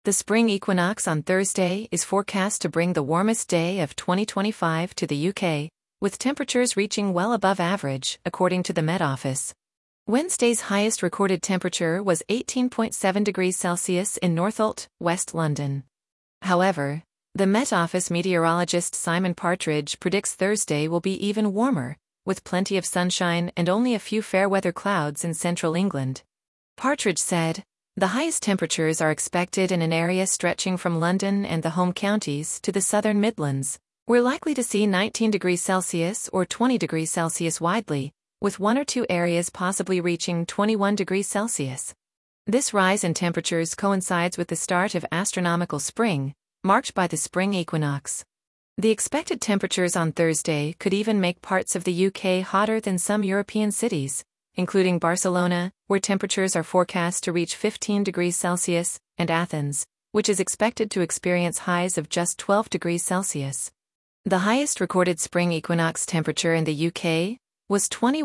The spring equinox on Thursday is forecast to bring the warmest day of 2025 to the UK, with temperatures reaching well above average, according to the Met Office. Wednesday's highest recorded temperature was 18.7 degrees Celsius in Northolt, West London. However, the Met Office meteorologist Simon Partridge predicts Thursday will be even warmer, with plenty of sunshine and only a few fair weather clouds in central England. Partridge said, "The highest temperatures are expected in an area stretching from London and the home counties to the southern Midlands. We're likely to see 19 degrees Celsius or 20 degrees Celsius widely, with one or two areas possibly reaching 21 degrees Celsius. This rise in temperatures coincides with the start of astronomical spring, marked by the spring equinox. The expected temperatures on Thursday could even make parts of the UK hotter than some European cities, including Barcelona, where temperatures are forecast to reach 15 degrees Celsius, and Athens, which is expected to experience highs of just 12 degrees Celsius. The highest recorded spring equinox temperature in the UK was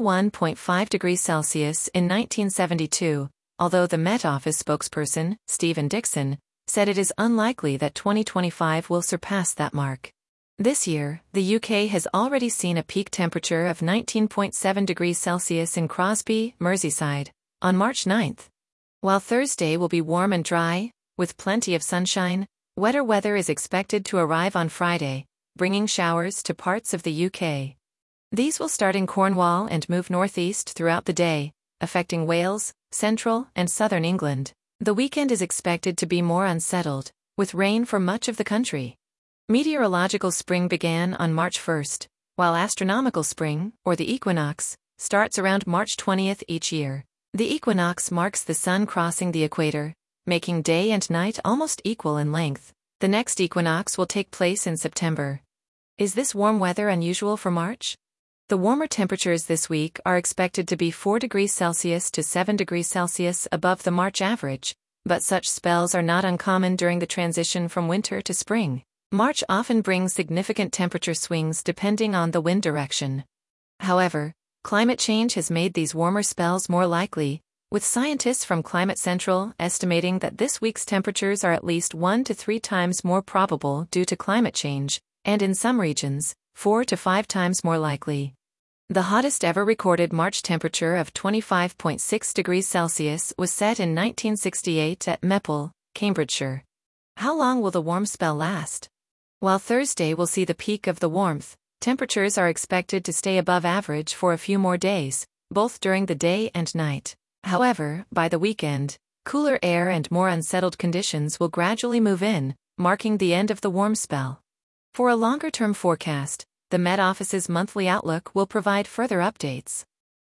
21.5 degrees Celsius in 1972, although the Met Office spokesperson, Stephen Dixon, said it is unlikely that 2025 will surpass that mark. This year, the UK has already seen a peak temperature of 19.7 degrees Celsius in Crosby, Merseyside, on March 9th. While Thursday will be warm and dry, with plenty of sunshine, wetter weather is expected to arrive on Friday, bringing showers to parts of the UK. These will start in Cornwall and move northeast throughout the day, affecting Wales, central and southern England. The weekend is expected to be more unsettled, with rain for much of the country. Meteorological spring began on March 1st, while astronomical spring, or the equinox, starts around March 20th each year. The equinox marks the sun crossing the equator, making day and night almost equal in length. The next equinox will take place in September. Is this warm weather unusual for March? The warmer temperatures this week are expected to be 4 degrees Celsius to 7 degrees Celsius above the March average, but such spells are not uncommon during the transition from winter to spring. March often brings significant temperature swings depending on the wind direction. However, climate change has made these warmer spells more likely, with scientists from Climate Central estimating that this week's temperatures are at least 1 to 3 times more probable due to climate change, and in some regions, 4 to 5 times more likely. The hottest ever recorded March temperature of 25.6 degrees Celsius was set in 1968 at Meppel, Cambridgeshire. How long will the warm spell last? While Thursday will see the peak of the warmth, temperatures are expected to stay above average for a few more days, both during the day and night. However, by the weekend, cooler air and more unsettled conditions will gradually move in, marking the end of the warm spell. For a longer-term forecast, the Met Office's monthly outlook will provide further updates.